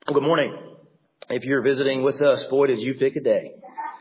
Well, good morning. If you're visiting with us, boy, did you pick a day.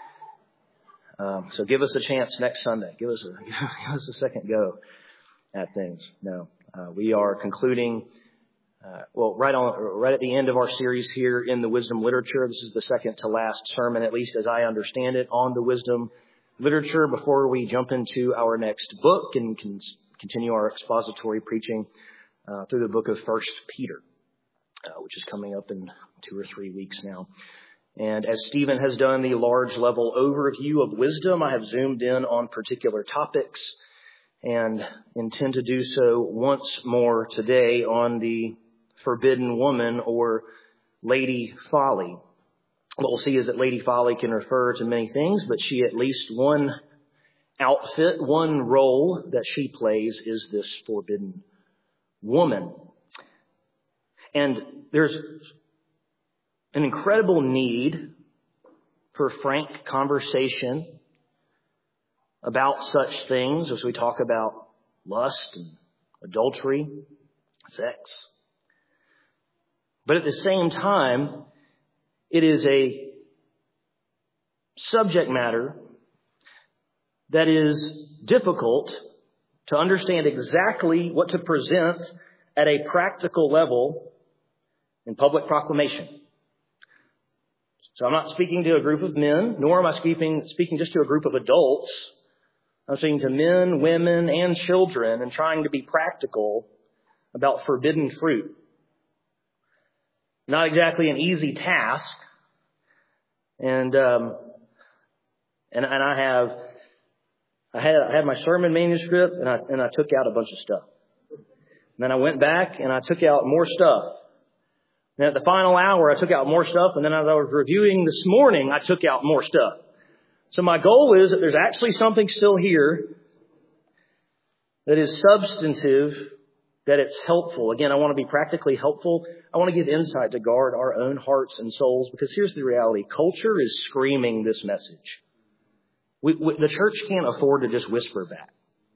So give us a chance next Sunday. Give us a second go at things. No, we are concluding, right at the end of our series here in the wisdom literature. This is the second to last sermon, at least as I understand it, on the wisdom literature before we jump into our next book and continue our expository preaching through the book of 1 Peter. Which is coming up in 2 or 3 weeks now. And as Stephen has done the large level overview of wisdom, I have zoomed in on particular topics and intend to do so once more today on the forbidden woman or Lady Folly. What we'll see is that Lady Folly can refer to many things, but she at least one outfit, one role that she plays is this forbidden woman. And there's an incredible need for frank conversation about such things as we talk about lust and adultery, sex. But at the same time, it is a subject matter that is difficult to understand exactly what to present at a practical level in public proclamation. So I'm not speaking to a group of men, nor am I speaking just to a group of adults. I'm speaking to men, women, and children and trying to be practical about forbidden fruit. Not exactly an easy task. And I had my sermon manuscript and I took out a bunch of stuff. And then I went back and I took out more stuff. And at the final hour, I took out more stuff. And then as I was reviewing this morning, I took out more stuff. So my goal is that there's actually something still here that is substantive, that it's helpful. Again, I want to be practically helpful. I want to give insight to guard our own hearts and souls, because here's the reality. Culture is screaming this message. The church can't afford to just whisper back.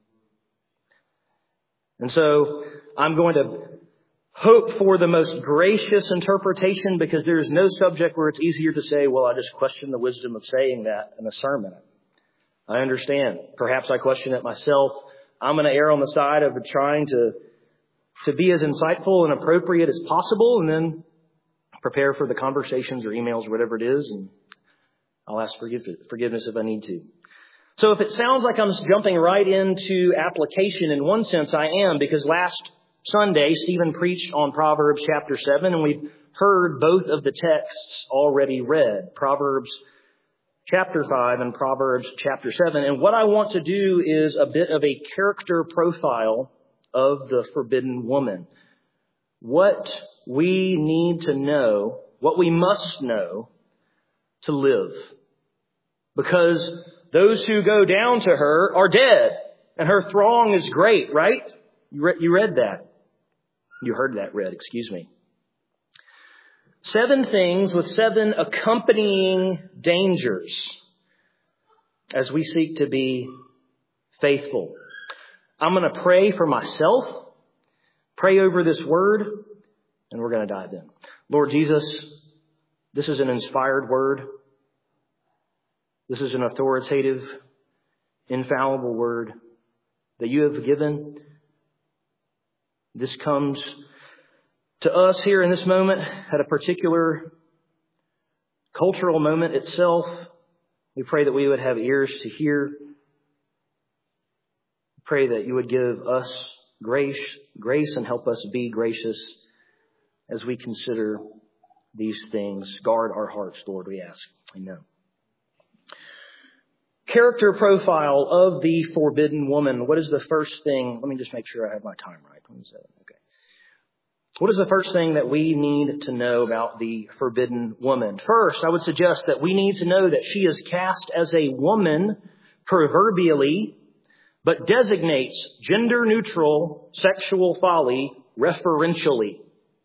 And so I'm going to hope for the most gracious interpretation, because there is no subject where it's easier to say, well, I just question the wisdom of saying that in a sermon. I understand. Perhaps I question it myself. I'm going to err on the side of trying to be as insightful and appropriate as possible, and then prepare for the conversations or emails or whatever it is, and I'll ask forgiveness if I need to. So if it sounds like I'm jumping right into application, in one sense I am, because last Sunday, Stephen preached on Proverbs chapter 7, and we've heard both of the texts already read, Proverbs chapter 5 and Proverbs chapter 7. And what I want to do is a bit of a character profile of the forbidden woman. What we need to know, what we must know to live. Because those who go down to her are dead, and her throng is great, right? You read that. You heard that read, excuse me. 7 things with 7 accompanying dangers as we seek to be faithful. I'm going to pray for myself, pray over this word, and we're going to dive in. Lord Jesus, this is an inspired word. This is an authoritative, infallible word that you have given. This comes to us here in this moment at a particular cultural moment itself. We pray that we would have ears to hear. Pray that you would give us grace and help us be gracious as we consider these things. Guard our hearts, Lord, we ask. Amen. Character profile of the forbidden woman. What is the first thing? Let me just make sure I have my time right. Okay. What is the first thing that we need to know about the forbidden woman? First, I would suggest that we need to know that she is cast as a woman proverbially, but designates gender-neutral sexual folly referentially.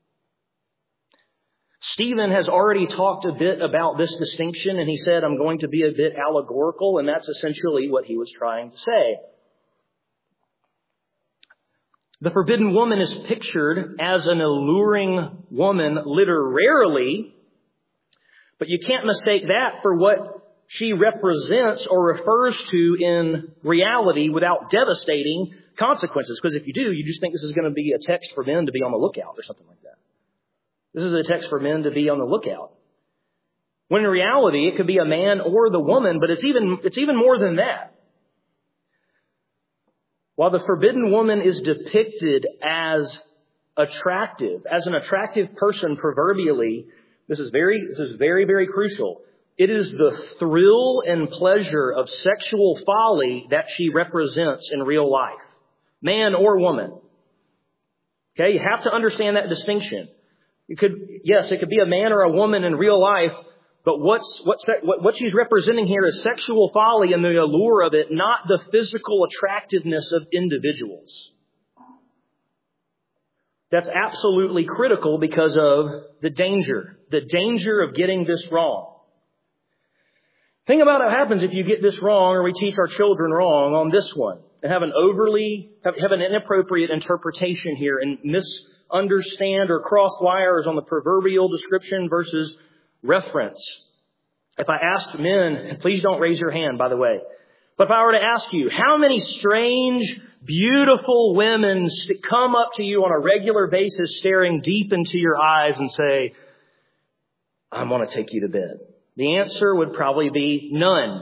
Stephen has already talked a bit about this distinction, and he said, I'm going to be a bit allegorical, and that's essentially what he was trying to say. The forbidden woman is pictured as an alluring woman literarily, but you can't mistake that for what she represents or refers to in reality without devastating consequences. Because if you do, you just think this is going to be a text for men to be on the lookout or something like that. This is a text for men to be on the lookout. When in reality, it could be a man or the woman, but it's even more than that. While the forbidden woman is depicted as attractive, as an attractive person proverbially, this is very, very crucial. It is the thrill and pleasure of sexual folly that she represents in real life. Man or woman. Okay, you have to understand that distinction. It could be a man or a woman in real life, but what she's representing here is sexual folly and the allure of it, not the physical attractiveness of individuals. That's absolutely critical because of the danger of getting this wrong. Think about what happens if you get this wrong, or we teach our children wrong on this one, and have an inappropriate interpretation here and misunderstand or cross wires on the proverbial description versus reference. If I asked men, please don't raise your hand, by the way, but if I were to ask you, how many strange, beautiful women come up to you on a regular basis, staring deep into your eyes and say, I want to take you to bed? The answer would probably be none.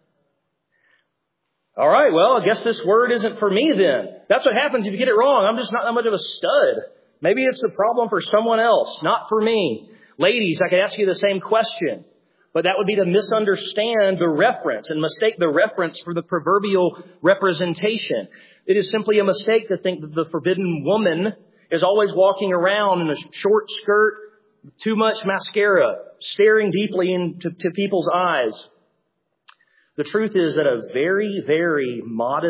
All right, well, I guess this word isn't for me then. That's what happens if you get it wrong. I'm just not that much of a stud. Maybe it's a problem for someone else, not for me. Ladies, I could ask you the same question, but that would be to misunderstand the reference and mistake the reference for the proverbial representation. It is simply a mistake to think that the forbidden woman is always walking around in a short skirt, too much mascara, staring deeply into people's eyes. The truth is that a very, very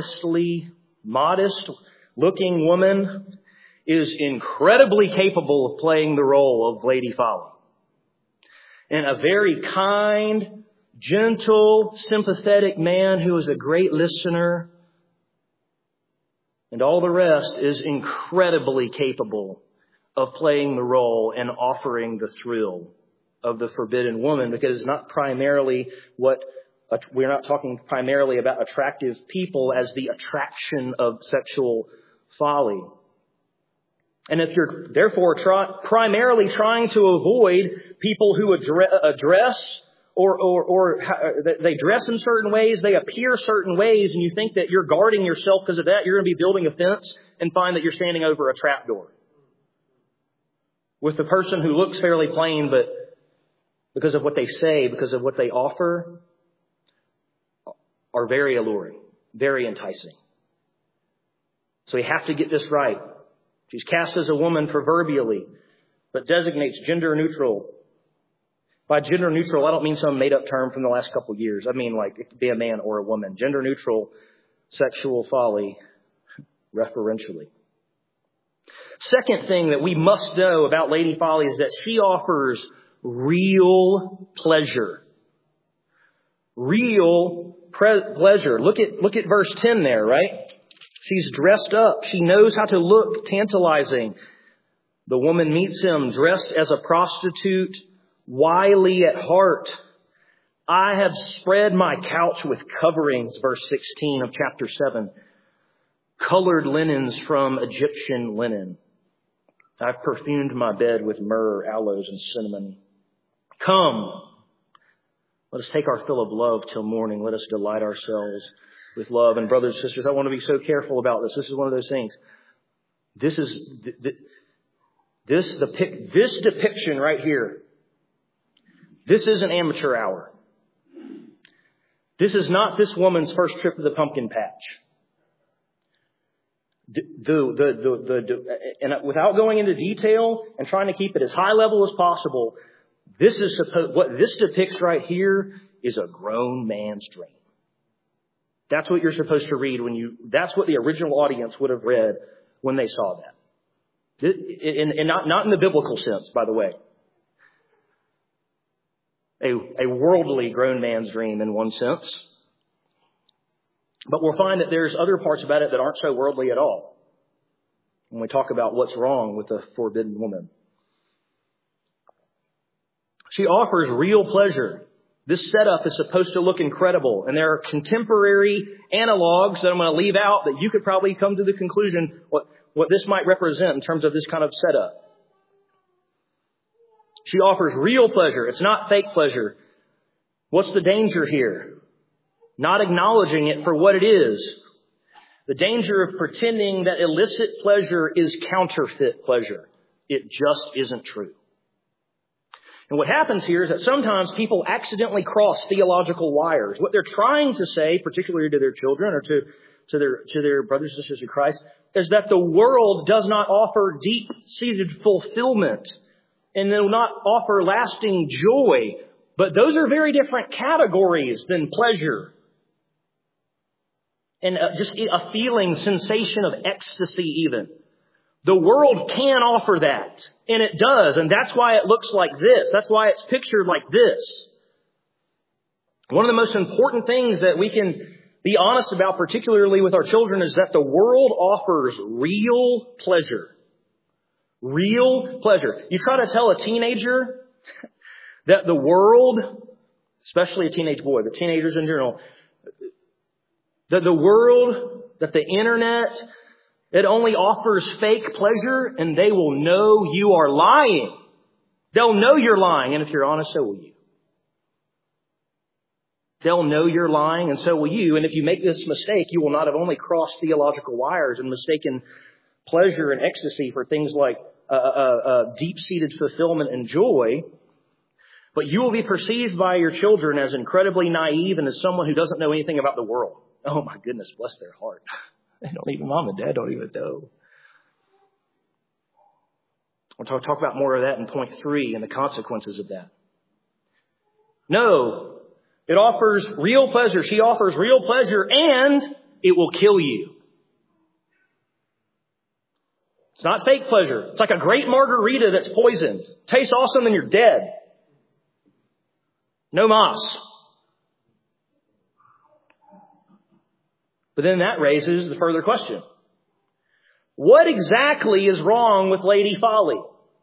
modest-looking woman is incredibly capable of playing the role of Lady Folly. And a very kind, gentle, sympathetic man who is a great listener and all the rest is incredibly capable of playing the role and offering the thrill of the forbidden woman, because it's not primarily we're not talking primarily about attractive people as the attraction of sexual folly. And if you're therefore primarily trying to avoid people who address or they dress in certain ways, they appear certain ways, and you think that you're guarding yourself because of that, you're going to be building a fence and find that you're standing over a trapdoor with the person who looks fairly plain, but because of what they say, because of what they offer, are very alluring, very enticing. So we have to get this right. She's cast as a woman proverbially, but designates gender neutral. By gender neutral, I don't mean some made up term from the last couple of years. I mean like it could be a man or a woman. Gender neutral sexual folly referentially. Second thing that we must know about Lady Folly is that she offers real pleasure. Real pleasure. Look at verse 10 there, right? She's dressed up. She knows how to look tantalizing. The woman meets him dressed as a prostitute, wily at heart. I have spread my couch with coverings, verse 16 of chapter 7. Colored linens from Egyptian linen. I've perfumed my bed with myrrh, aloes, and cinnamon. Come, let us take our fill of love till morning. Let us delight ourselves with love. And brothers and sisters, I want to be so careful about this. This is one of those things. This depiction right here. This is an amateur hour. This is not this woman's first trip to the pumpkin patch. And without going into detail and trying to keep it as high level as possible, what this depicts right here is a grown man's dream. That's what you're supposed to read that's what the original audience would have read when they saw that. And not in the biblical sense, by the way. A worldly grown man's dream in one sense. But we'll find that there's other parts about it that aren't so worldly at all. when we talk about what's wrong with the forbidden woman. She offers real pleasure. This setup is supposed to look incredible, and there are contemporary analogs that I'm going to leave out that you could probably come to the conclusion what this might represent in terms of this kind of setup. She offers real pleasure. It's not fake pleasure. What's the danger here? Not acknowledging it for what it is. The danger of pretending that illicit pleasure is counterfeit pleasure. It just isn't true. And what happens here is that sometimes people accidentally cross theological wires. What they're trying to say, particularly to their children or to their brothers and sisters in Christ, is that the world does not offer deep-seated fulfillment and will not offer lasting joy. But those are very different categories than pleasure. And just a feeling, sensation of ecstasy even. The world can offer that. And it does. And that's why it looks like this. That's why it's pictured like this. One of the most important things that we can be honest about, particularly with our children, is that the world offers real pleasure. Real pleasure. You try to tell a teenager that the world, especially a teenage boy, but teenagers in general, that the world, that the internet, it only offers fake pleasure, and they will know you are lying. They'll know you're lying, and if you're honest, so will you. They'll know you're lying, and so will you. And if you make this mistake, you will not have only crossed theological wires and mistaken pleasure and ecstasy for things like deep-seated fulfillment and joy, but you will be perceived by your children as incredibly naive and as someone who doesn't know anything about the world. Oh my goodness, bless their heart. They don't even, mom and dad don't even know. We'll talk about more of that in point 3 and the consequences of that. No, it offers real pleasure. She offers real pleasure, and it will kill you. It's not fake pleasure. It's like a great margarita that's poisoned. Tastes awesome and you're dead. No mas. But then that raises the further question. What exactly is wrong with Lady Folly?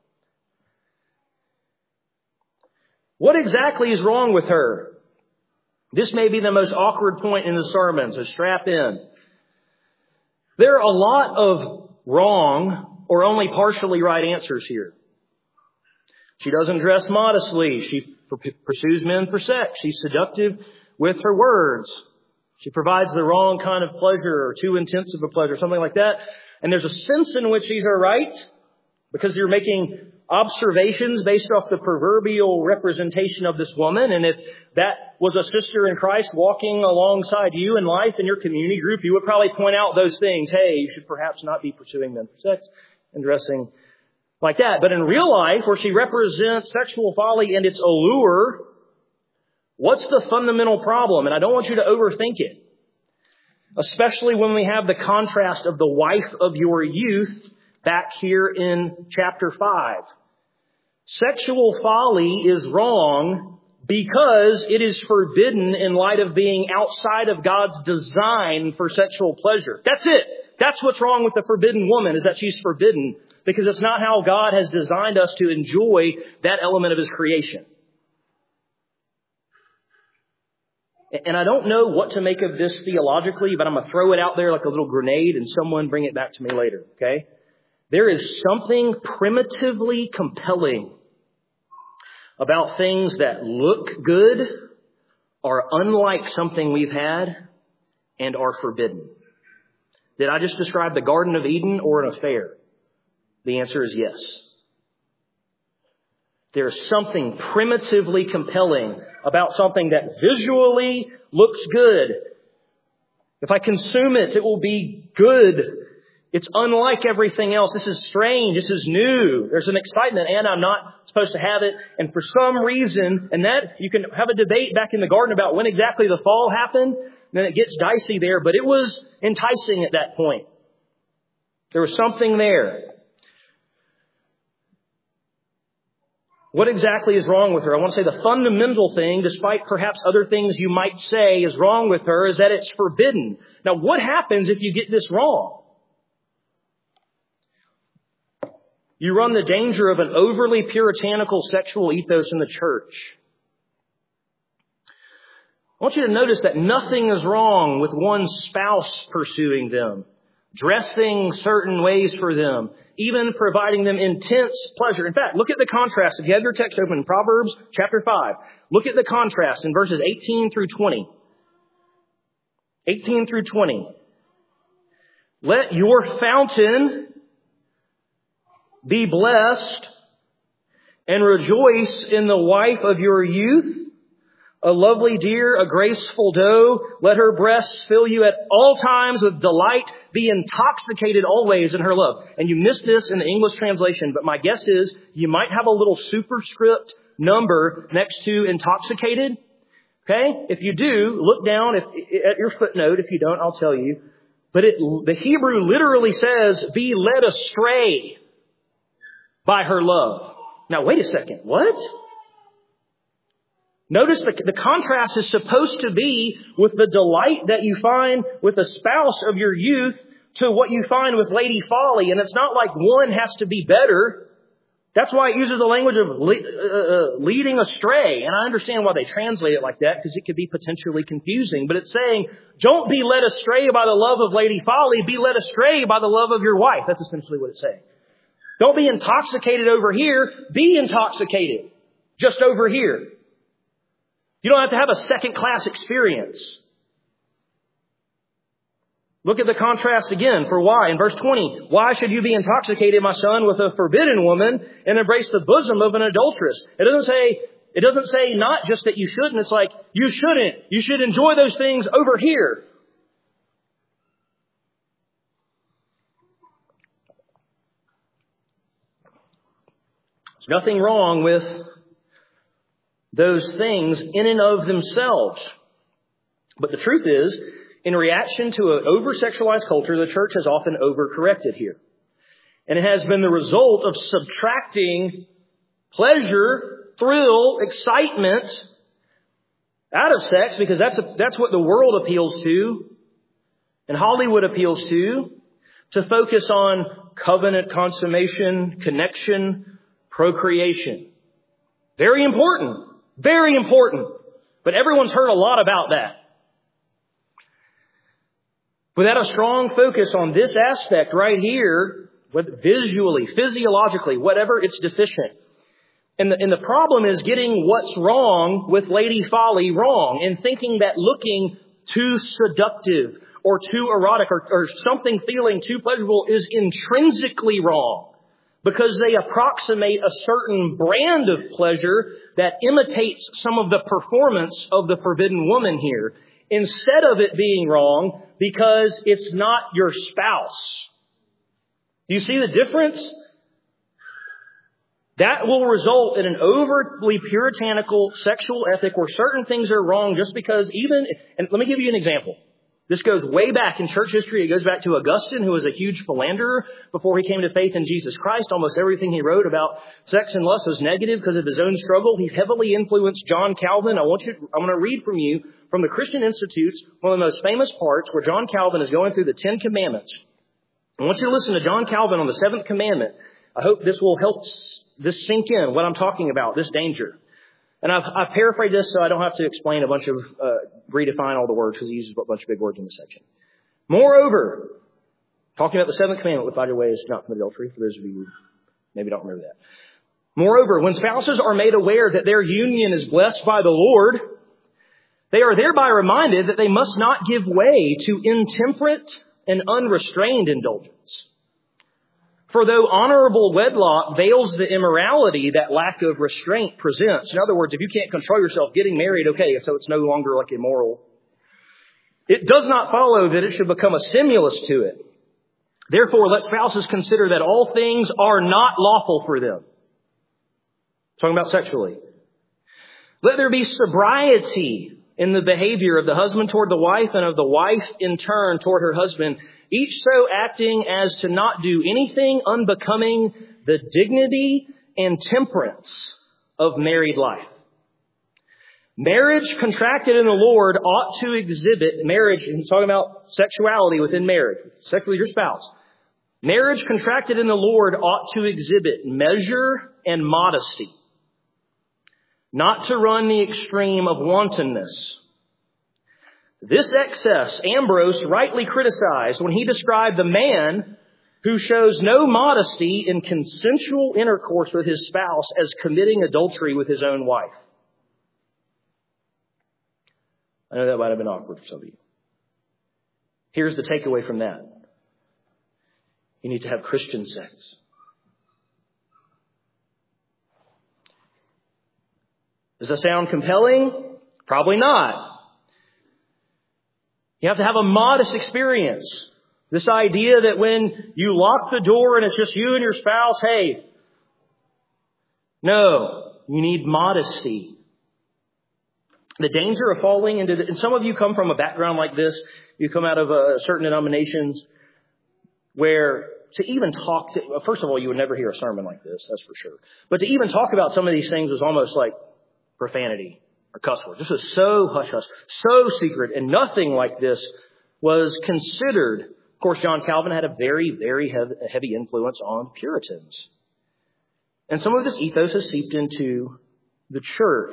What exactly is wrong with her? This may be the most awkward point in the sermon, so strap in. There are a lot of wrong or only partially right answers here. She doesn't dress modestly. She pursues men for sex. She's seductive with her words. She provides the wrong kind of pleasure or too intense of a pleasure, something like that. And there's a sense in which these are right because you're making observations based off the proverbial representation of this woman. And if that was a sister in Christ walking alongside you in life in your community group, you would probably point out those things. Hey, you should perhaps not be pursuing men for sex and dressing like that. But in real life, where she represents sexual folly and its allure, what's the fundamental problem? And I don't want you to overthink it, especially when we have the contrast of the wife of your youth back here in chapter 5. Sexual folly is wrong because it is forbidden in light of being outside of God's design for sexual pleasure. That's it. That's what's wrong with the forbidden woman, is that she's forbidden because it's not how God has designed us to enjoy that element of His creation. And I don't know what to make of this theologically, but I'm going to throw it out there like a little grenade and someone bring it back to me later, okay? There is something primitively compelling about things that look good, are unlike something we've had, and are forbidden. Did I just describe the Garden of Eden or an affair? The answer is yes. There's something primitively compelling about something that visually looks good. If I consume it, it will be good. It's unlike everything else. This is strange. This is new. There's an excitement, and I'm not supposed to have it. And for some reason, and that you can have a debate back in the garden about when exactly the fall happened, and then it gets dicey there, but it was enticing at that point. There was something there. What exactly is wrong with her? I want to say the fundamental thing, despite perhaps other things you might say is wrong with her, is that it's forbidden. Now, what happens if you get this wrong? You run the danger of an overly puritanical sexual ethos in the church. I want you to notice that nothing is wrong with one's spouse pursuing them, dressing certain ways for them, even providing them intense pleasure. In fact, look at the contrast. If you have your text open, Proverbs chapter 5, look at the contrast in verses 18 through 20. 18 through 20. Let your fountain be blessed and rejoice in the wife of your youth. A lovely deer, a graceful doe, let her breasts fill you at all times with delight. Be intoxicated always in her love. And you missed this in the English translation, but my guess is you might have a little superscript number next to intoxicated. Okay? If you do, look down at your footnote. If you don't, I'll tell you. But the Hebrew literally says, be led astray by her love. Now, wait a second. What? Notice the contrast is supposed to be with the delight that you find with the spouse of your youth to what you find with Lady Folly. And it's not like one has to be better. That's why it uses the language of leading astray. And I understand why they translate it like that, because it could be potentially confusing. But it's saying, don't be led astray by the love of Lady Folly. Be led astray by the love of your wife. That's essentially what it's saying. Don't be intoxicated over here. Be intoxicated just over here. You don't have to have a second-class experience. Look at the contrast again for why. In verse 20, why should you be intoxicated, my son, with a forbidden woman and embrace the bosom of an adulteress? It doesn't say not just that you shouldn't. It's like, you shouldn't. You should enjoy those things over here. There's nothing wrong with those things in and of themselves. But the truth is, in reaction to an over-sexualized culture, the church has often overcorrected here. And it has been the result of subtracting pleasure, thrill, excitement out of sex, because that's what the world appeals to and Hollywood appeals to focus on covenant consummation, connection, procreation. Very important. Very important. But everyone's heard a lot about that. Without a strong focus on this aspect right here, visually, physiologically, whatever, it's deficient. And the problem is getting what's wrong with Lady Folly wrong, and thinking that looking too seductive or too erotic or something feeling too pleasurable is intrinsically wrong, because they approximate a certain brand of pleasure that imitates some of the performance of the forbidden woman here, instead of it being wrong because it's not your spouse. Do you see the difference? That will result in an overly puritanical sexual ethic where certain things are wrong just because and let me give you an example. This goes way back in church history. It goes back to Augustine, who was a huge philanderer before he came to faith in Jesus Christ. Almost everything he wrote about sex and lust was negative because of his own struggle. He heavily influenced John Calvin. I'm going to read from you from the Christian Institutes, one of the most famous parts where John Calvin is going through the 10 Commandments. I want you to listen to John Calvin on the 7th commandment. I hope this will help this sink in, what I'm talking about, this danger. And I've paraphrased this so I don't have to explain redefine all the words, because he uses a bunch of big words in this section. Moreover, talking about the 7th commandment, which, by the way, is not commit adultery, for those of you who maybe don't remember that. Moreover, when spouses are made aware that their union is blessed by the Lord, they are thereby reminded that they must not give way to intemperate and unrestrained indulgence. For though honorable wedlock veils the immorality that lack of restraint presents. In other words, if you can't control yourself, getting married, okay, so it's no longer like immoral. It does not follow that it should become a stimulus to it. Therefore, let spouses consider that all things are not lawful for them. Talking about sexually. Let there be sobriety in the behavior of the husband toward the wife, and of the wife in turn toward her husband, each so acting as to not do anything unbecoming the dignity and temperance of married life. Marriage contracted in the Lord ought to exhibit marriage, and he's talking about sexuality within marriage, sex with your spouse, Marriage contracted in the Lord ought to exhibit measure and modesty, not to run the extreme of wantonness. This excess Ambrose rightly criticized when he described the man who shows no modesty in consensual intercourse with his spouse as committing adultery with his own wife. I know that might have been awkward for some of you. Here's the takeaway from that. You need to have Christian sex. Does that sound compelling? Probably not. You have to have a modest experience. This idea that when you lock the door and it's just you and your spouse, hey, no, you need modesty. The danger of falling into and some of you come from a background like this. You come out of certain denominations where to even talk to, first of all, you would never hear a sermon like this, that's for sure. But to even talk about some of these things was almost like profanity or cuss words. This was so hush-hush, so secret, and nothing like this was considered. Of course, John Calvin had a very, very heavy influence on Puritans. And some of this ethos has seeped into the church.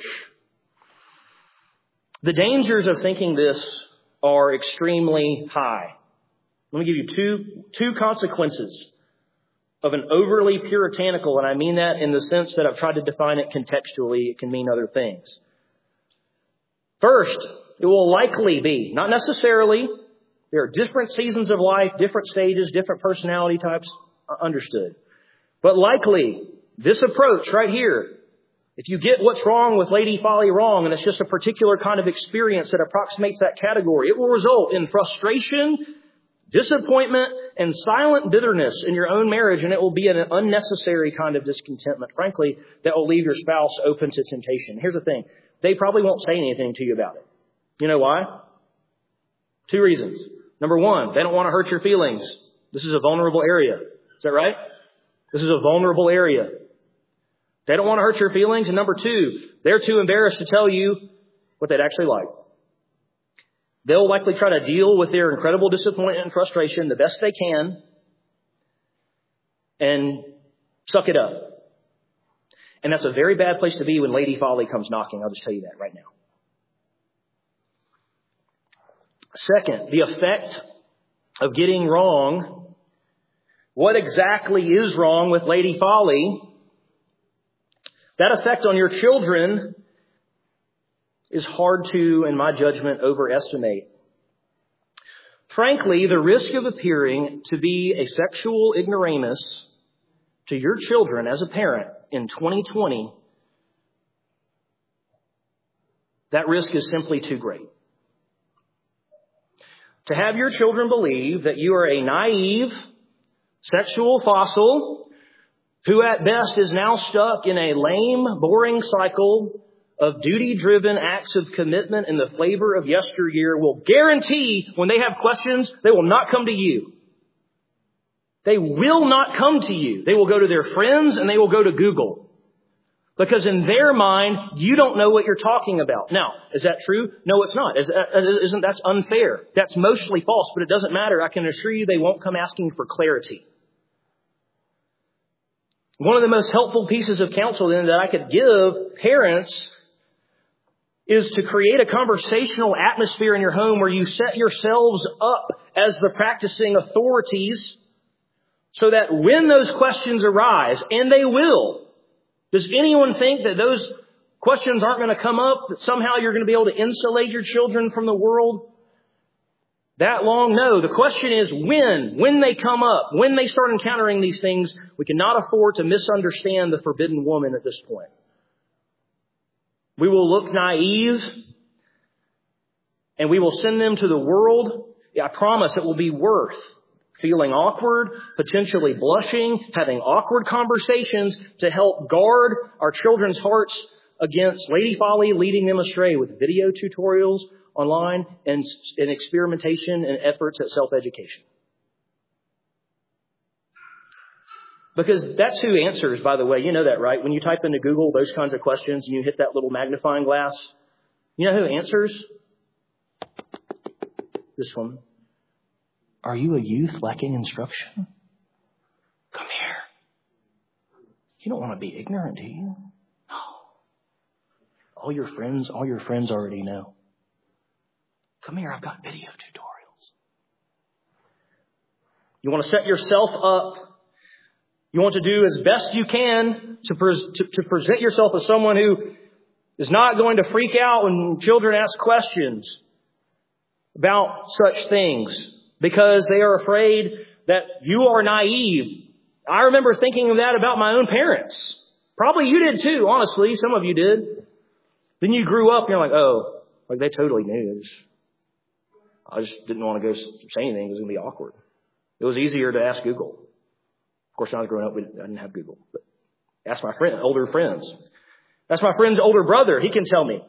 The dangers of thinking this are extremely high. Let me give you two consequences of an overly puritanical, and I mean that in the sense that I've tried to define it contextually. It can mean other things. First, it will likely be, not necessarily, there are different seasons of life, different stages, different personality types, understood. But likely, this approach right here, if you get what's wrong with Lady Folly wrong, and it's just a particular kind of experience that approximates that category, it will result in frustration, disappointment, and silent bitterness in your own marriage, and it will be an unnecessary kind of discontentment, frankly, that will leave your spouse open to temptation. Here's the thing. They probably won't say anything to you about it. You know why? 2 reasons. Number 1, they don't want to hurt your feelings. This is a vulnerable area. Is that right? This is a vulnerable area. They don't want to hurt your feelings. And number 2, they're too embarrassed to tell you what they'd actually like. They'll likely try to deal with their incredible disappointment and frustration the best they can and suck it up. And that's a very bad place to be when Lady Folly comes knocking. I'll just tell you that right now. Second, the effect of getting wrong. What exactly is wrong with Lady Folly? That effect on your children is hard to, in my judgment, overestimate. Frankly, the risk of appearing to be a sexual ignoramus to your children as a parent in 2020, that risk is simply too great. To have your children believe that you are a naive sexual fossil who at best is now stuck in a lame, boring cycle of duty-driven acts of commitment in the flavor of yesteryear will guarantee when they have questions, they will not come to you. They will not come to you. They will go to their friends and they will go to Google. Because in their mind, you don't know what you're talking about. Now, is that true? No, it's not. Isn't that unfair? That's mostly false, but it doesn't matter. I can assure you they won't come asking for clarity. One of the most helpful pieces of counsel then that I could give parents is to create a conversational atmosphere in your home where you set yourselves up as the practicing authorities so that when those questions arise, and they will, does anyone think that those questions aren't going to come up, that somehow you're going to be able to insulate your children from the world that long? No. The question is when they come up, when they start encountering these things, we cannot afford to misunderstand the forbidden woman at this point. We will look naive and we will send them to the world. I promise it will be worth feeling awkward, potentially blushing, having awkward conversations to help guard our children's hearts against Lady Folly leading them astray with video tutorials online and experimentation and efforts at self-education. Because that's who answers, by the way. You know that, right? When you type into Google those kinds of questions and you hit that little magnifying glass, you know who answers? This one. Are you a youth lacking instruction? Come here. You don't want to be ignorant, do you? No. All your friends already know. Come here, I've got video tutorials. You want to set yourself up. You want to do as best you can to present yourself as someone who is not going to freak out when children ask questions about such things because they are afraid that you are naive. I remember thinking of that about my own parents. Probably you did too, honestly. Some of you did. Then you grew up and you're like, oh, like they totally knew. I just didn't want to go say anything. It was going to be awkward. It was easier to ask Google. Of course, when I was growing up, I didn't have Google. But ask my older friends. That's my friend's older brother. He can tell me.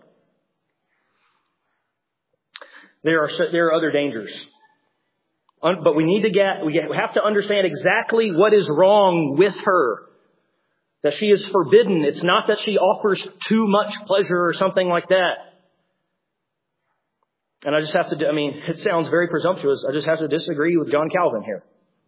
There are other dangers. But we have to understand exactly what is wrong with her. That she is forbidden. It's not that she offers too much pleasure or something like that. And I just have to, it sounds very presumptuous. I just have to disagree with John Calvin here.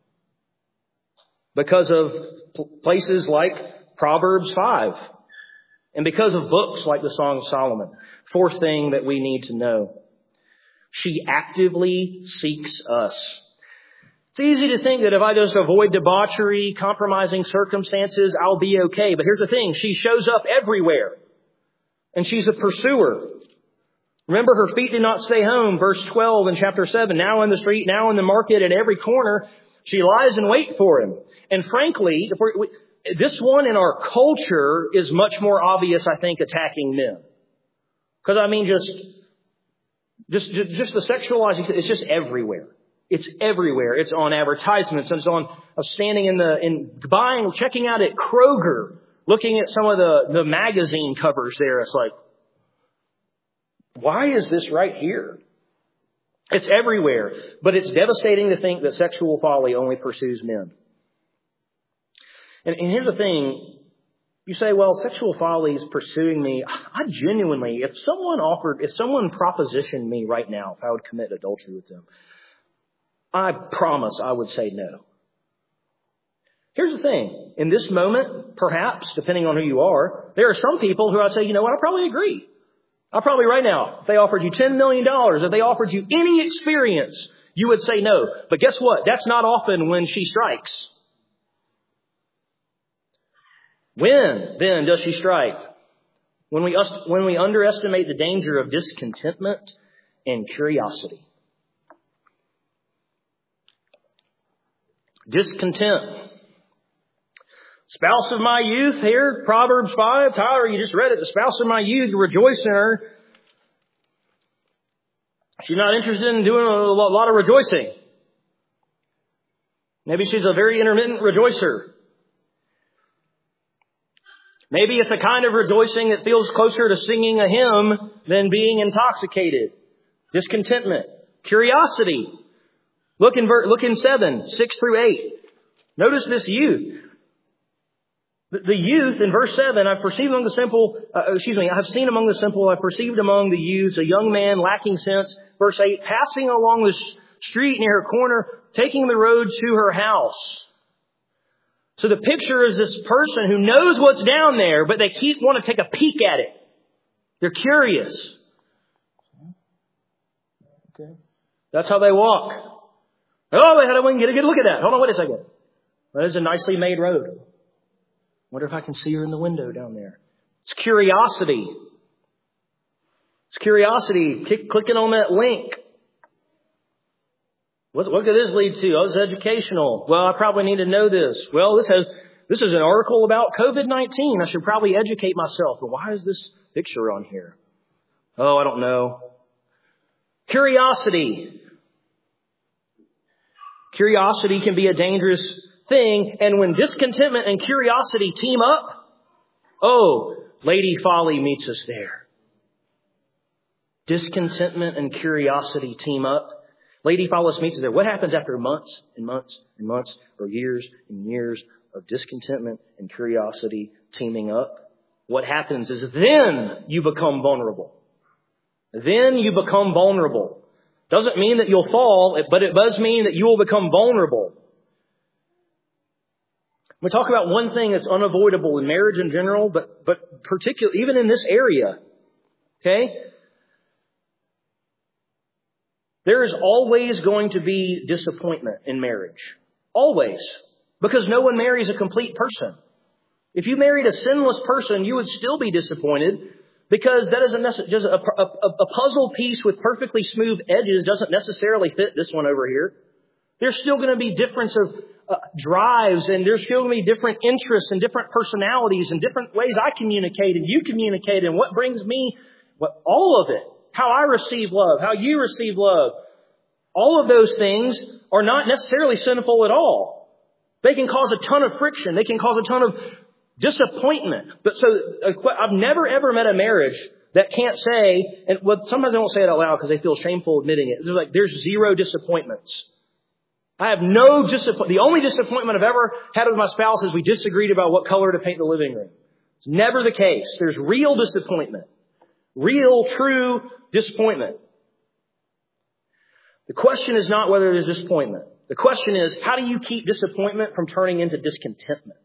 Because of places like Proverbs 5. And because of books like the Song of Solomon. Fourth thing that we need to know. She actively seeks us. It's easy to think that if I just avoid debauchery, compromising circumstances, I'll be okay. But here's the thing. She shows up everywhere. And she's a pursuer. Remember, her feet did not stay home. Verse 12 in chapter 7. Now in the street, now in the market, at every corner, she lies in wait for him. And frankly, this one in our culture is much more obvious, I think, attacking men. Because just the sexualizing, it's just everywhere. It's everywhere. It's on advertisements. It's on standing checking out at Kroger, looking at some of the magazine covers there. It's like, why is this right here? It's everywhere. But it's devastating to think that sexual folly only pursues men. And here's the thing. You say, well, sexual folly is pursuing me. I genuinely, if someone propositioned me right now, if I would commit adultery with them, I promise I would say no. Here's the thing. In this moment, perhaps, depending on who you are, there are some people who I'd say, you know what, I probably agree. I probably right now, if they offered you $10 million, if they offered you any experience, you would say no. But guess what? That's not often when she strikes. When, then, does she strike? When we underestimate the danger of discontentment and curiosity. Discontent. Spouse of my youth here, Proverbs 5. Tyler, you just read it. The spouse of my youth, rejoice in her. She's not interested in doing a lot of rejoicing. Maybe she's a very intermittent rejoicer. Maybe it's a kind of rejoicing that feels closer to singing a hymn than being intoxicated. Discontentment. Curiosity. Look in 7, 6 through 8. Notice this youth. The youth in verse 7, I have seen among the simple, I've perceived among the youths a young man lacking sense. Verse 8, passing along the street near her corner, taking the road to her house. So the picture is this person who knows what's down there, but they want to take a peek at it. They're curious. Okay. That's how they walk. Oh, we can get a good look at that. Hold on, wait a second. That is a nicely made road. Wonder if I can see her in the window down there. It's curiosity. It's curiosity. Clicking on that link. What could this lead to? Oh, it's educational. Well, I probably need to know this. Well, this is an article about COVID-19. I should probably educate myself. But why is this picture on here? Oh, I don't know. Curiosity. Curiosity can be a dangerous thing. And when discontentment and curiosity team up, oh, Lady Folly meets us there. Discontentment and curiosity team up. Lady Folly meets us there. What happens after months and months and months or years and years of discontentment and curiosity teaming up? What happens is then you become vulnerable. Then you become vulnerable. Doesn't mean that you'll fall, but it does mean that you will become vulnerable. We talk about one thing that's unavoidable in marriage in general, but particularly even in this area. Okay? There is always going to be disappointment in marriage. Always. Because no one marries a complete person. If you married a sinless person, you would still be disappointed because that isn't necessarily just a puzzle piece with perfectly smooth edges doesn't necessarily fit this one over here. There's still going to be difference of drives, and there's still going to be different interests and different personalities and different ways I communicate and you communicate and what brings me, all of it. How I receive love, how you receive love. All of those things are not necessarily sinful at all. They can cause a ton of friction. They can cause a ton of disappointment. But so I've never ever met a marriage that can't say, and sometimes they won't say it out loud because they feel shameful admitting it. They're like, there's zero disappointments. I have no disappointment. The only disappointment I've ever had with my spouse is we disagreed about what color to paint the living room. It's never the case. There's real disappointment. Real, true disappointment. The question is not whether there's disappointment. The question is, how do you keep disappointment from turning into discontentment?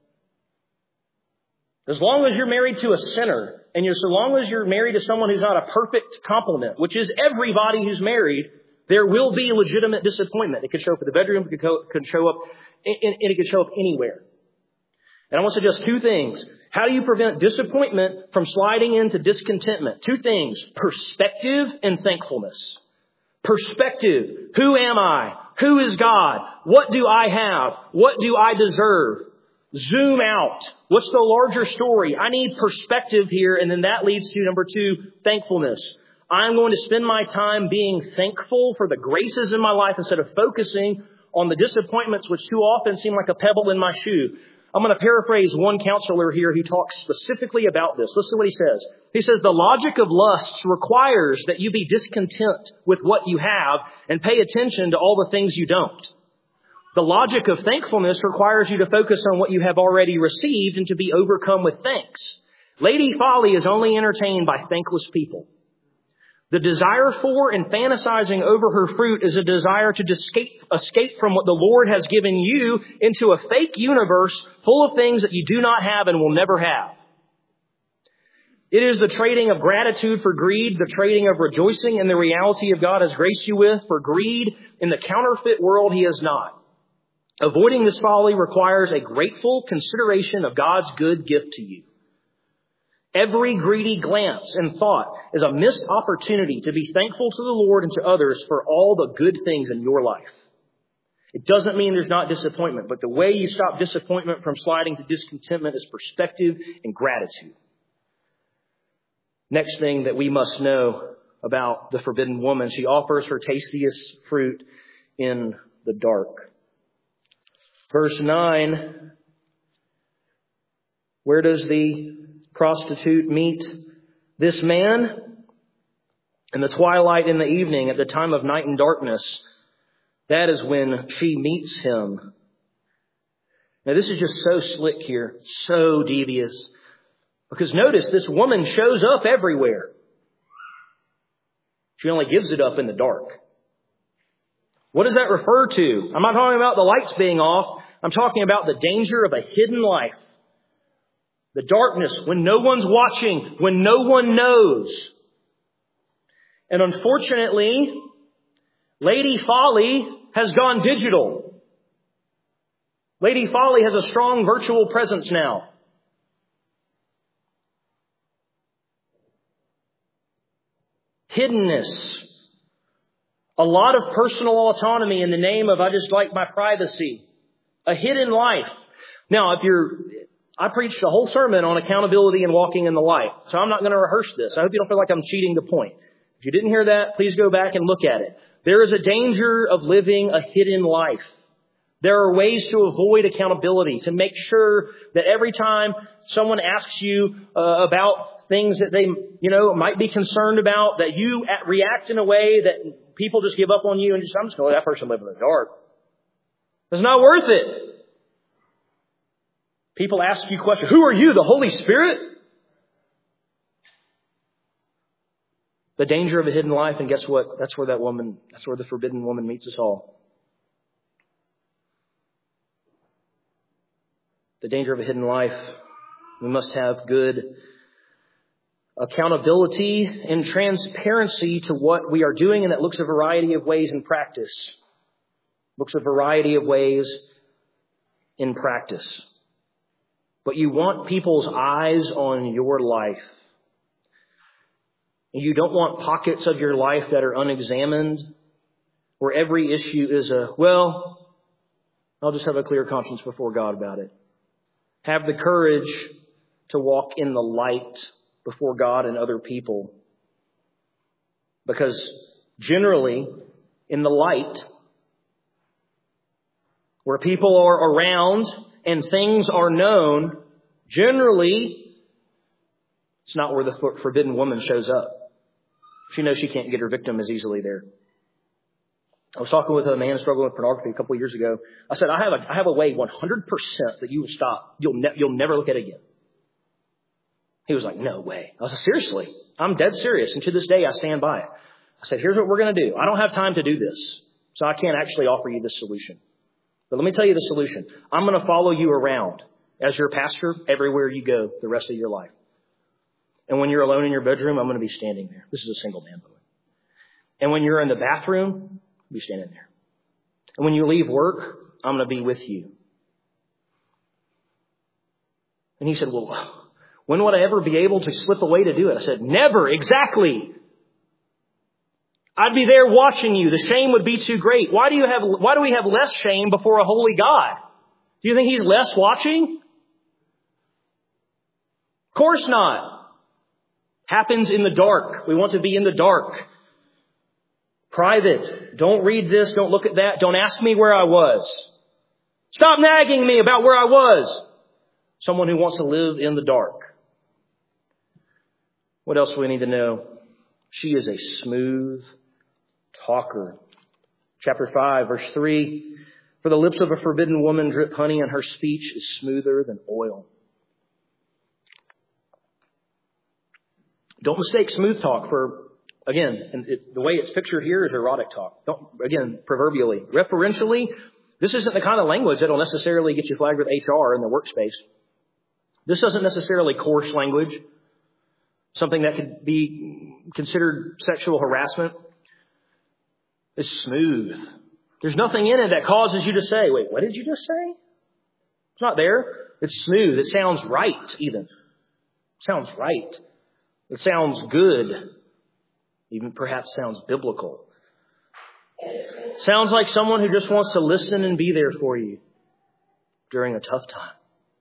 As long as you're married to a sinner, and so long as you're married to someone who's not a perfect complement, which is everybody who's married, there will be legitimate disappointment. It could show up in the bedroom, it could show up, and it could show up anywhere. And I want to suggest two things. How do you prevent disappointment from sliding into discontentment? Two things: perspective and thankfulness. Perspective. Who am I? Who is God? What do I have? What do I deserve? Zoom out. What's the larger story? I need perspective here, and then that leads to number two, thankfulness. I'm going to spend my time being thankful for the graces in my life instead of focusing on the disappointments which too often seem like a pebble in my shoe. I'm going to paraphrase one counselor here who talks specifically about this. Listen to what he says. He says, the logic of lust requires that you be discontent with what you have and pay attention to all the things you don't. The logic of thankfulness requires you to focus on what you have already received and to be overcome with thanks. Lady Folly is only entertained by thankless people. The desire for and fantasizing over her fruit is a desire to escape from what the Lord has given you into a fake universe full of things that you do not have and will never have. It is the trading of gratitude for greed, the trading of rejoicing in the reality of God has graced you with for greed in the counterfeit world He has not. Avoiding this folly requires a grateful consideration of God's good gift to you. Every greedy glance and thought is a missed opportunity to be thankful to the Lord and to others for all the good things in your life. It doesn't mean there's not disappointment, but the way you stop disappointment from sliding to discontentment is perspective and gratitude. Next thing that we must know about the forbidden woman, she offers her tastiest fruit in the dark. Verse 9, where does the prostitute meet this man? In the twilight in the evening, at the time of night and darkness. That is when she meets him. Now this is just so slick here, so devious. Because notice, this woman shows up everywhere. She only gives it up in the dark. What does that refer to? I'm not talking about the lights being off. I'm talking about the danger of a hidden life. The darkness, when no one's watching, when no one knows. And unfortunately, Lady Folly has gone digital. Lady Folly has a strong virtual presence now. Hiddenness. A lot of personal autonomy in the name of I just like my privacy. A hidden life. Now, I preached a whole sermon on accountability and walking in the light. So I'm not going to rehearse this. I hope you don't feel like I'm cheating the point. If you didn't hear that, please go back and look at it. There is a danger of living a hidden life. There are ways to avoid accountability, to make sure that every time someone asks you about things that they, might be concerned about, that you react in a way that people just give up on you and I'm just going to let that person live in the dark. It's not worth it. People ask you questions. Who are you, the Holy Spirit? The danger of a hidden life, and guess what? That's where the forbidden woman meets us all. The danger of a hidden life. We must have good accountability and transparency to what we are doing, and that looks a variety of ways in practice. Looks a variety of ways in practice. But you want people's eyes on your life. You don't want pockets of your life that are unexamined, where every issue is I'll just have a clear conscience before God about it. Have the courage to walk in the light before God and other people. Because generally, in the light, where people are around and things are known, generally, it's not where the forbidden woman shows up. She knows she can't get her victim as easily there. I was talking with a man struggling with pornography a couple of years ago. I said, I have a way 100% that you will stop. You'll never look at it again. He was like, no way. I said, seriously, I'm dead serious. And to this day, I stand by it. I said, here's what we're going to do. I don't have time to do this, so I can't actually offer you this solution. But let me tell you the solution. I'm going to follow you around as your pastor everywhere you go the rest of your life. And when you're alone in your bedroom, I'm going to be standing there. This is a single man, by the way. And when you're in the bathroom, I'll be standing there. And when you leave work, I'm going to be with you. And he said, well, when would I ever be able to slip away to do it? I said, never, exactly. I'd be there watching you. The shame would be too great. Why do we have less shame before a holy God? Do you think He's less watching? Of course not. Happens in the dark. We want to be in the dark. Private. Don't read this. Don't look at that. Don't ask me where I was. Stop nagging me about where I was. Someone who wants to live in the dark. What else do we need to know? She is a smooth talker. Chapter 5, verse 3. For the lips of a forbidden woman drip honey, and her speech is smoother than oil. Don't mistake smooth talk for, again, and the way it's pictured here is erotic talk. Proverbially. Referentially, this isn't the kind of language that will necessarily get you flagged with HR in the workspace. This isn't necessarily coarse language, something that could be considered sexual harassment. It's smooth. There's nothing in it that causes you to say, wait, what did you just say? It's not there. It's smooth. It sounds right, even. It sounds right. It sounds good. Even perhaps sounds biblical. Sounds like someone who just wants to listen and be there for you during a tough time.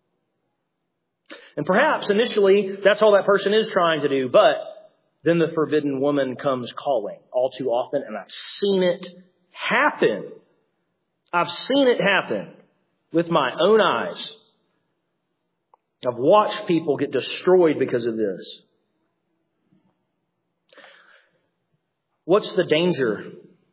And perhaps initially that's all that person is trying to do, but then the forbidden woman comes calling all too often, and I've seen it happen. I've seen it happen with my own eyes. I've watched people get destroyed because of this. What's the danger?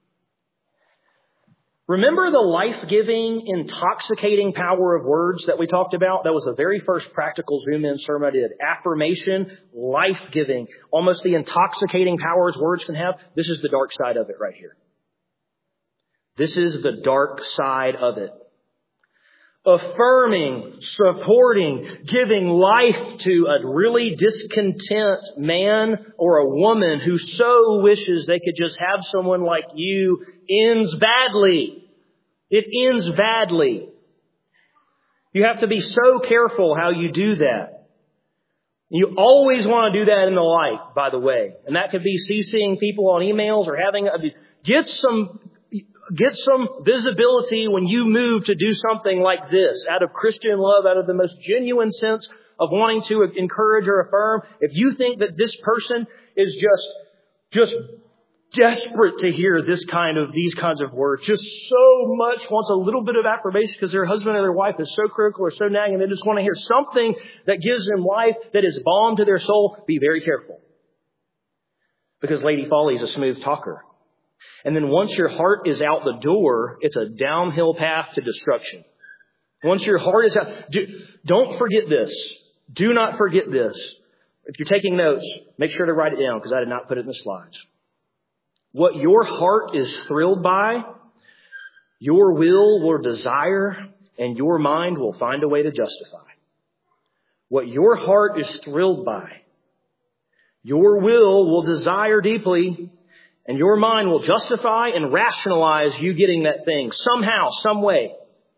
Remember the life-giving, intoxicating power of words that we talked about? That was the very first practical zoom-in sermon I did. Affirmation, life-giving, almost the intoxicating powers words can have. This is the dark side of it right here. This is the dark side of it. Affirming, supporting, giving life to a really discontent man or a woman who so wishes they could just have someone like you ends badly. It ends badly. You have to be so careful how you do that. You always want to do that in the light, by the way. And that could be CCing people on emails or get some visibility when you move to do something like this out of Christian love, out of the most genuine sense of wanting to encourage or affirm. If you think that this person is just desperate to hear these kinds of words, just so much wants a little bit of affirmation because their husband or their wife is so critical or so nagging, they just want to hear something that gives them life, that is balm to their soul, be very careful. Because Lady Folly is a smooth talker. And then once your heart is out the door, it's a downhill path to destruction. Once your heart is out, don't forget this. Do not forget this. If you're taking notes, make sure to write it down because I did not put it in the slides. What your heart is thrilled by, your will desire, and your mind will find a way to justify. What your heart is thrilled by, your will desire deeply, and your mind will justify and rationalize you getting that thing somehow, some way.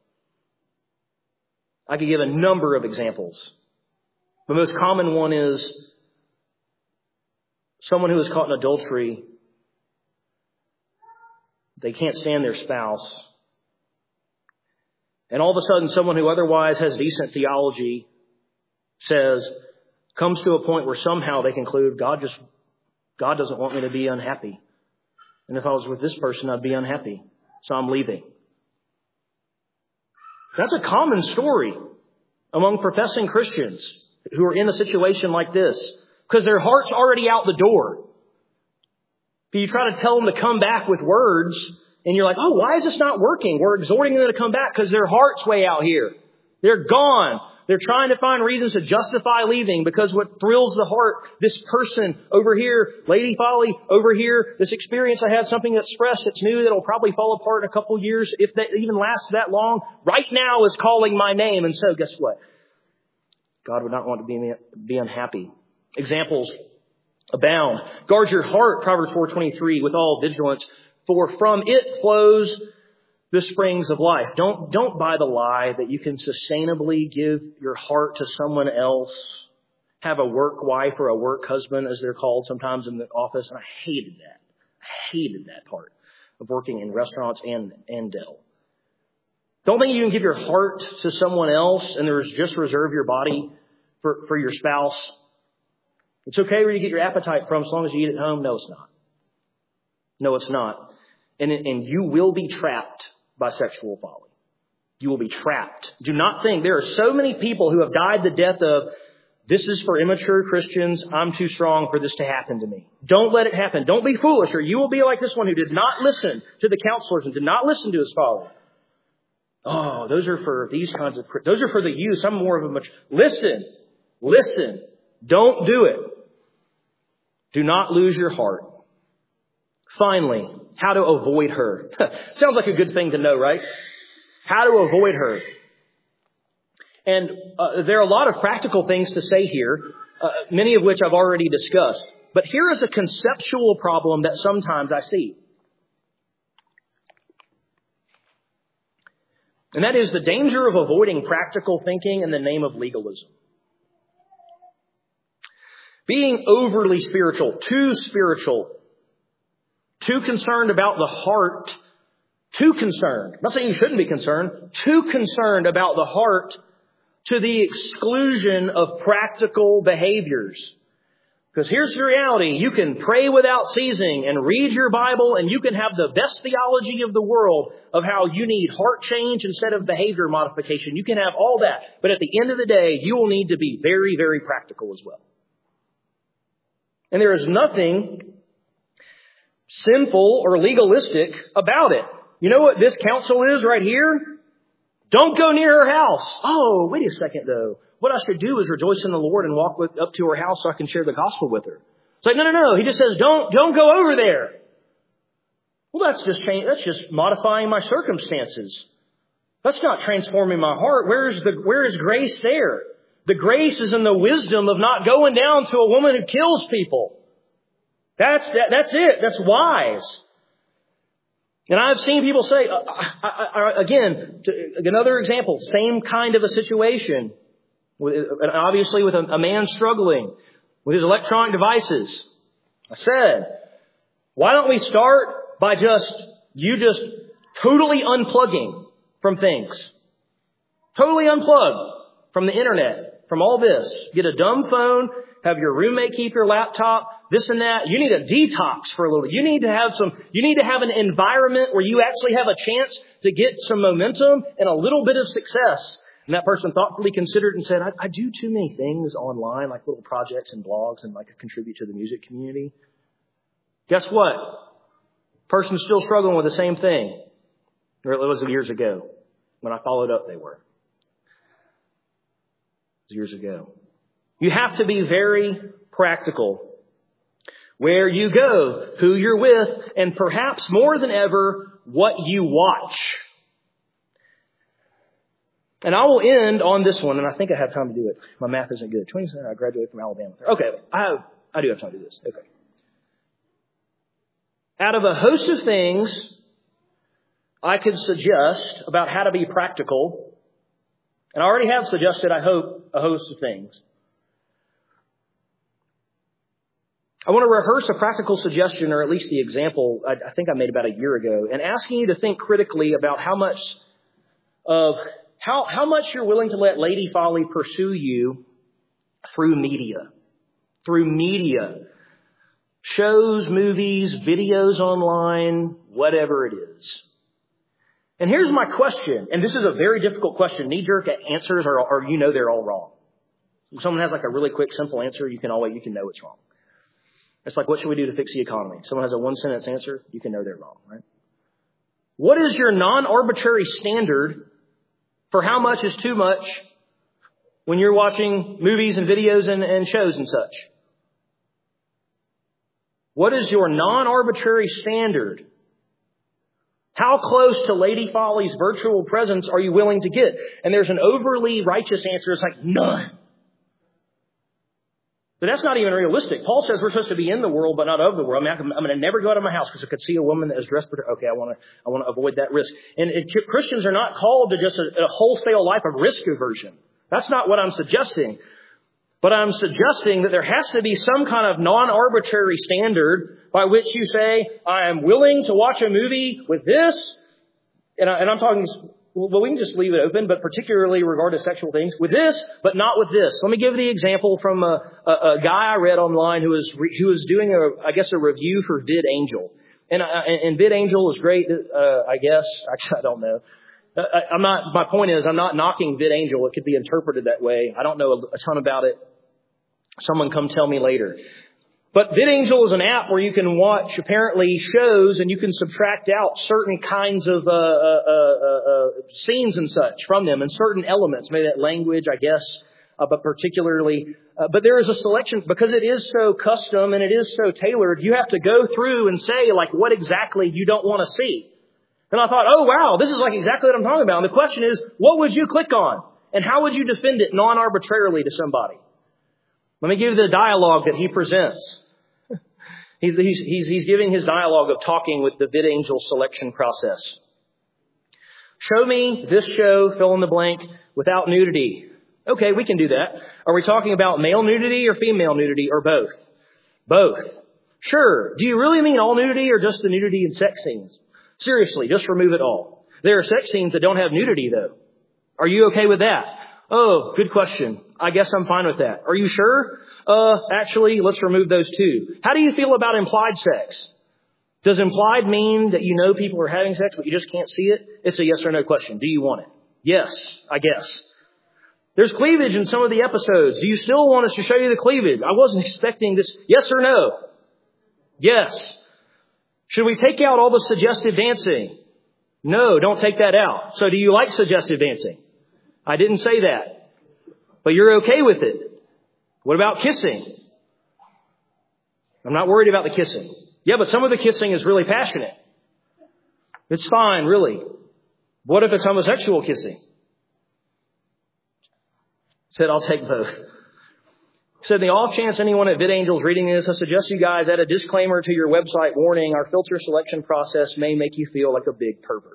I could give a number of examples. The most common one is someone who is caught in adultery. They can't stand their spouse. And all of a sudden, someone who otherwise has decent theology comes to a point where somehow they conclude, God doesn't want me to be unhappy. And if I was with this person, I'd be unhappy. So I'm leaving. That's a common story among professing Christians who are in a situation like this, because their heart's already out the door. But you try to tell them to come back with words, and you're like, oh, why is this not working? We're exhorting them to come back because their heart's way out here. They're gone. They're trying to find reasons to justify leaving because what thrills the heart, this person over here, Lady Folly over here, this experience I had, something that's fresh, that's new, that'll probably fall apart in a couple of years, if that even lasts that long, right now is calling my name. And so guess what? God would not want to be unhappy. Examples abound. Guard your heart, Proverbs 4:23, with all vigilance, for from it flows the springs of life. Don't buy the lie that you can sustainably give your heart to someone else, have a work wife or a work husband, as they're called sometimes in the office. And I hated that part of working in restaurants and Dell. Don't think you can give your heart to someone else and just reserve your body for your spouse. It's okay where you get your appetite from as long as you eat at home. No, it's not. No, it's not. And you will be trapped by sexual folly. You will be trapped. Do not think there are so many people who have died the death of, this is for immature Christians. I'm too strong for this to happen to me. Don't let it happen. Don't be foolish, or you will be like this one who did not listen to the counselors and did not listen to his father. Oh, those are for these kinds of, those are for the youth. I'm more of a much. Listen. Don't do it. Do not lose your heart. Finally, how to avoid her. Sounds like a good thing to know, right? How to avoid her. And there are a lot of practical things to say here, many of which I've already discussed. But here is a conceptual problem that sometimes I see. And that is the danger of avoiding practical thinking in the name of legalism. Being overly spiritual, too concerned about the heart, too concerned. I'm not saying you shouldn't be concerned. Too concerned about the heart to the exclusion of practical behaviors. Because here's the reality. You can pray without ceasing and read your Bible, and you can have the best theology of the world of how you need heart change instead of behavior modification. You can have all that. But at the end of the day, you will need to be very, very practical as well. And there is nothing sinful or legalistic about it. You know what this counsel is right here? Don't go near her house. Oh, wait a second though. What I should do is rejoice in the Lord and walk up to her house so I can share the gospel with her. It's like, no. He just says, don't go over there. Well, that's just modifying my circumstances. That's not transforming my heart. Where is grace there? The grace is in the wisdom of not going down to a woman who kills people. That's it. That's wise. And I've seen people say, again, another example, same kind of a situation, obviously with a man struggling with his electronic devices. I said, why don't we start by just totally unplugging from things? Totally unplug from the internet, from all this. Get a dumb phone, have your roommate keep your laptop, this and that. You need a detox for a little bit. You need to have an environment where you actually have a chance to get some momentum and a little bit of success. And that person thoughtfully considered and said, I do too many things online, like little projects and blogs, and I contribute to the music community. Guess what? Person's still struggling with the same thing. Or it was years ago. When I followed up, they were. It was years ago. You have to be very practical. Where you go, who you're with, and perhaps more than ever, what you watch. And I will end on this one, and I think I have time to do it. My math isn't good. 27, I graduated from Alabama. Okay, I do have time to do this. Okay. Out of a host of things I could suggest about how to be practical, and I already have suggested, I hope, a host of things. I want to rehearse a practical suggestion, or at least the example I think I made about a year ago, and asking you to think critically about how much you're willing to let Lady Folly pursue you through media. Through media. Shows, movies, videos online, whatever it is. And here's my question, and this is a very difficult question. Knee-jerk answers are they're all wrong. If someone has like a really quick, simple answer, you can know it's wrong. It's like, what should we do to fix the economy? Someone has a one-sentence answer, you can know they're wrong, right? What is your non-arbitrary standard for how much is too much when you're watching movies and videos and shows and such? What is your non-arbitrary standard? How close to Lady Folly's virtual presence are you willing to get? And there's an overly righteous answer. It's like, none. But that's not even realistic. Paul says we're supposed to be in the world, but not of the world. I'm going to never go out of my house because I could see a woman that is dressed. Okay, I want to avoid that risk. And Christians are not called to just a wholesale life of risk aversion. That's not what I'm suggesting. But I'm suggesting that there has to be some kind of non-arbitrary standard by which you say, I am willing to watch a movie with this. And I'm talking, well, we can just leave it open, but particularly regarding sexual things, with this, but not with this. Let me give the example from a guy I read online who was doing a review for VidAngel. And VidAngel is great, I guess. Actually, I don't know. My point is, I'm not knocking VidAngel. It could be interpreted that way. I don't know a ton about it. Someone come tell me later. But VidAngel is an app where you can watch apparently shows and you can subtract out certain kinds of scenes and such from them and certain elements, maybe that language, I guess, but particularly. But there is a selection because it is so custom and it is so tailored. You have to go through and say like what exactly you don't want to see. And I thought, oh wow, this is like exactly what I'm talking about. And the question is, what would you click on? And how would you defend it non-arbitrarily to somebody? Let me give you the dialogue that he presents. He's giving his dialogue of talking with the VidAngel selection process. Show me this show, fill in the blank, without nudity. Okay, we can do that. Are we talking about male nudity or female nudity or both? Both. Sure. Do you really mean all nudity or just the nudity in sex scenes? Seriously, just remove it all. There are sex scenes that don't have nudity though. Are you okay with that? Oh, good question. I guess I'm fine with that. Are you sure? Actually, let's remove those too. How do you feel about implied sex? Does implied mean that you know people are having sex, but you just can't see it? It's a yes or no question. Do you want it? Yes, I guess. There's cleavage in some of the episodes. Do you still want us to show you the cleavage? I wasn't expecting this. Yes or no? Yes. Should we take out all the suggestive dancing? No, don't take that out. So do you like suggestive dancing? I didn't say that. But you're okay with it. What about kissing? I'm not worried about the kissing. Yeah, but some of the kissing is really passionate. It's fine, really. What if it's homosexual kissing? Said, I'll take both. Said, the off chance anyone at VidAngel is reading this, I suggest you guys add a disclaimer to your website warning. Our filter selection process may make you feel like a big pervert.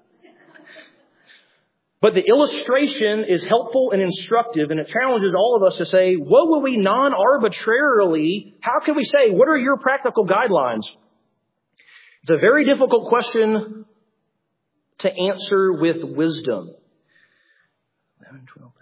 But the illustration is helpful and instructive, and it challenges all of us to say, what will we non-arbitrarily, how can we say, what are your practical guidelines? It's a very difficult question to answer with wisdom. 11, 12,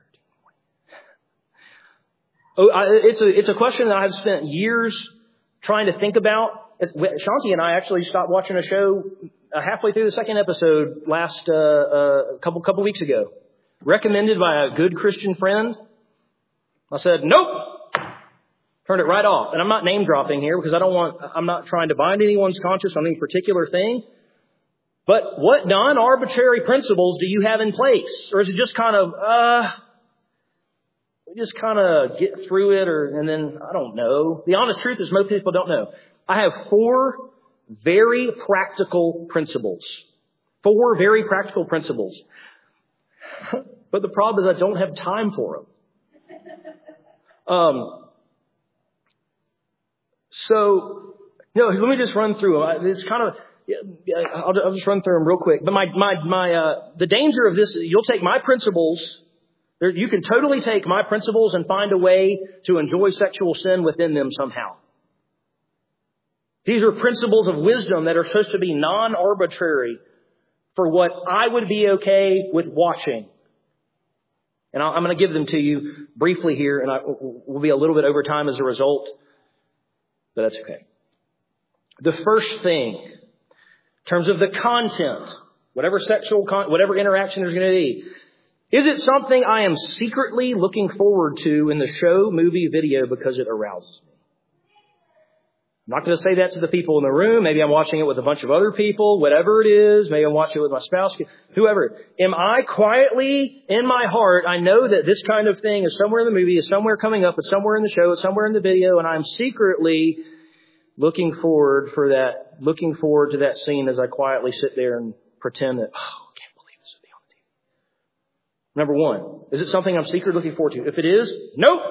13. It's a question that I've spent years trying to think about. Shanti and I actually stopped watching a show halfway through the second episode last couple weeks ago. Recommended by a good Christian friend. I said, nope. Turned it right off. And I'm not name dropping here because I'm not trying to bind anyone's conscience on any particular thing. But what non-arbitrary principles do you have in place? Or is it just kind of, we just kind of get through it and then, I don't know. The honest truth is most people don't know. I have 4 very practical principles. 4 very practical principles. But the problem is I don't have time for them. So, let me just run through them. It's kind of, I'll just run through them real quick. But the danger of this is you'll take my principles. You can totally take my principles and find a way to enjoy sexual sin within them somehow. These are principles of wisdom that are supposed to be non-arbitrary for what I would be okay with watching. And I'm going to give them to you briefly here, and we'll be a little bit over time as a result, but that's okay. The first thing, in terms of the content, whatever interaction there's going to be, is it something I am secretly looking forward to in the show, movie, video because it arouses me? I'm not going to say that to the people in the room. Maybe I'm watching it with a bunch of other people, whatever it is. Maybe I'm watching it with my spouse, whoever. Am I quietly, in my heart, I know that this kind of thing is somewhere in the movie, is somewhere coming up, is somewhere in the show, is somewhere in the video, and I'm secretly looking forward to that scene as I quietly sit there and pretend that, I can't believe this would be on TV. Number one, is it something I'm secretly looking forward to? If it is, nope.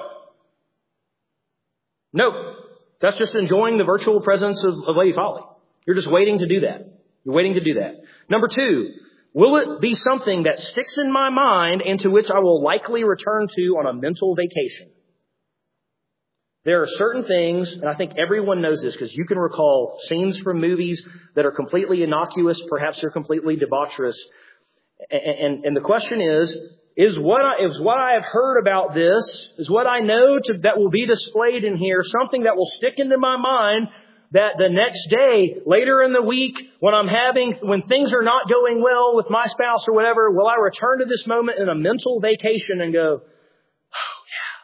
That's just enjoying the virtual presence of Lady Folly. You're just waiting to do that. You're waiting to do that. Number two, will it be something that sticks in my mind and to which I will likely return to on a mental vacation? There are certain things, and I think everyone knows this because you can recall scenes from movies that are completely innocuous, perhaps they're completely debaucherous. And the question is what I have heard about this, is what I know that will be displayed in here, something that will stick into my mind that the next day, later in the week, when things are not going well with my spouse or whatever, will I return to this moment in a mental vacation and go, oh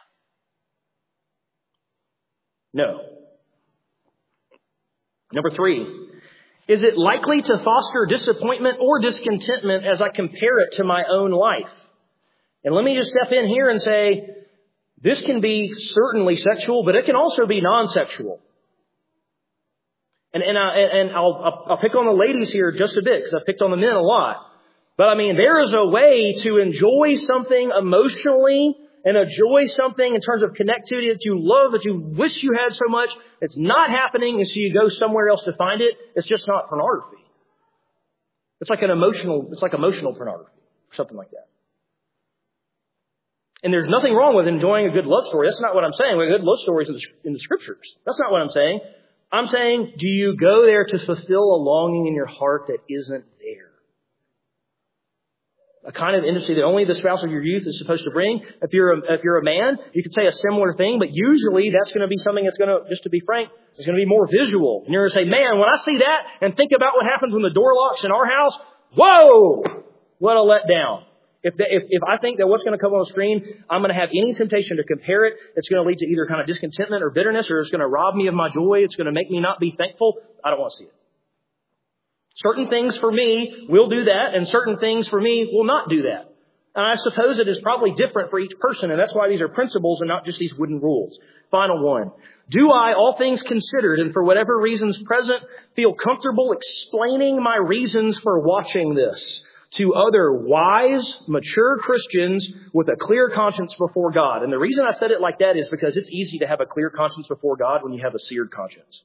yeah. No. Number three, is it likely to foster disappointment or discontentment as I compare it to my own life? And let me just step in here and say, this can be certainly sexual, but it can also be non-sexual. And I'll pick on the ladies here just a bit because I've picked on the men a lot. But I mean, there is a way to enjoy something emotionally and enjoy something in terms of connectivity that you love, that you wish you had so much. It's not happening, and so you go somewhere else to find it. It's just not pornography. It's like emotional pornography, something like that. And there's nothing wrong with enjoying a good love story. That's not what I'm saying. We have good love stories in the scriptures. That's not what I'm saying. I'm saying, do you go there to fulfill a longing in your heart that isn't there? A kind of intimacy that only the spouse of your youth is supposed to bring. If you're a man, you could say a similar thing, but usually that's going to be something that's going to, just to be frank, it's going to be more visual. And you're going to say, man, when I see that and think about what happens when the door locks in our house, whoa, what a letdown. If I think that what's going to come on the screen, I'm going to have any temptation to compare it, it's going to lead to either kind of discontentment or bitterness, or it's going to rob me of my joy. It's going to make me not be thankful. I don't want to see it. Certain things for me will do that, and certain things for me will not do that. And I suppose it is probably different for each person, and that's why these are principles and not just these wooden rules. Final one. Do I, all things considered, and for whatever reasons present, feel comfortable explaining my reasons for watching this to other wise, mature Christians with a clear conscience before God? And the reason I said it like that is because it's easy to have a clear conscience before God when you have a seared conscience.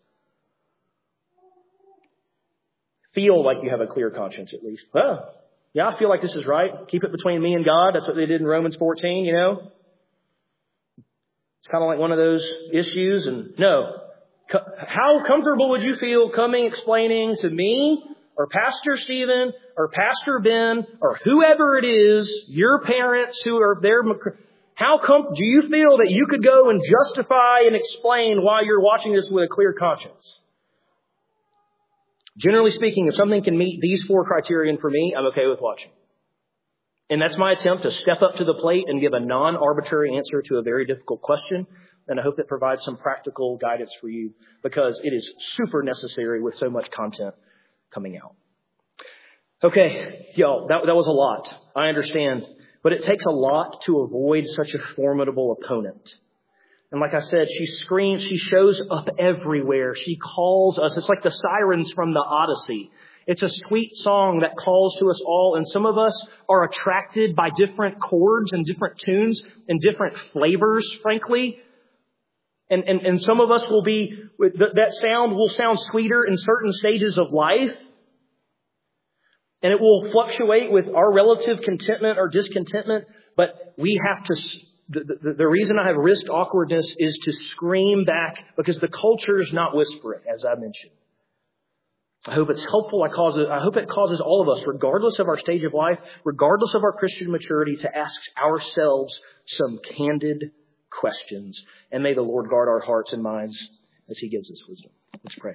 Feel like you have a clear conscience, at least. Oh, yeah, I feel like this is right. Keep it between me and God. That's what they did in Romans 14, you know. It's kind of like one of those issues. And no. How comfortable would you feel coming explaining to me or Pastor Stephen or Pastor Ben or whoever it is, your parents who are there, do you feel that you could go and justify and explain why you're watching this with a clear conscience? Generally speaking, if something can meet these 4 criteria for me, I'm okay with watching. And that's my attempt to step up to the plate and give a non-arbitrary answer to a very difficult question. And I hope that provides some practical guidance for you, because it is super necessary with so much content coming out. Okay, y'all, that was a lot. I understand. But it takes a lot to avoid such a formidable opponent. And like I said, she screams, she shows up everywhere. She calls us. It's like the sirens from the Odyssey. It's a sweet song that calls to us all, and some of us are attracted by different chords and different tunes and different flavors, frankly. And some of us will be, that sound will sound sweeter in certain stages of life. And it will fluctuate with our relative contentment or discontentment. But we have to, the reason I have risked awkwardness is to scream back because the culture is not whispering, as I mentioned. I hope it's helpful. I hope it causes all of us, regardless of our stage of life, regardless of our Christian maturity, to ask ourselves some candid questions. And may the Lord guard our hearts and minds as He gives us wisdom. Let's pray.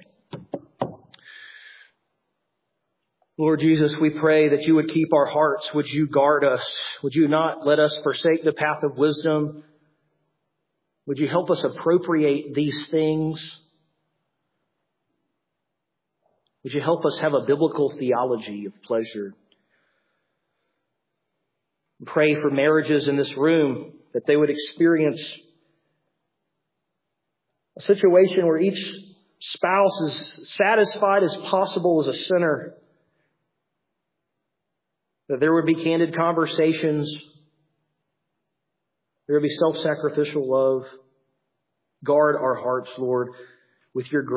Lord Jesus, we pray that You would keep our hearts. Would You guard us? Would You not let us forsake the path of wisdom? Would You help us appropriate these things? Would You help us have a biblical theology of pleasure? Pray for marriages in this room, that they would experience a situation where each spouse is satisfied as possible as a sinner. That there would be candid conversations. There would be self-sacrificial love. Guard our hearts, Lord, with Your grace.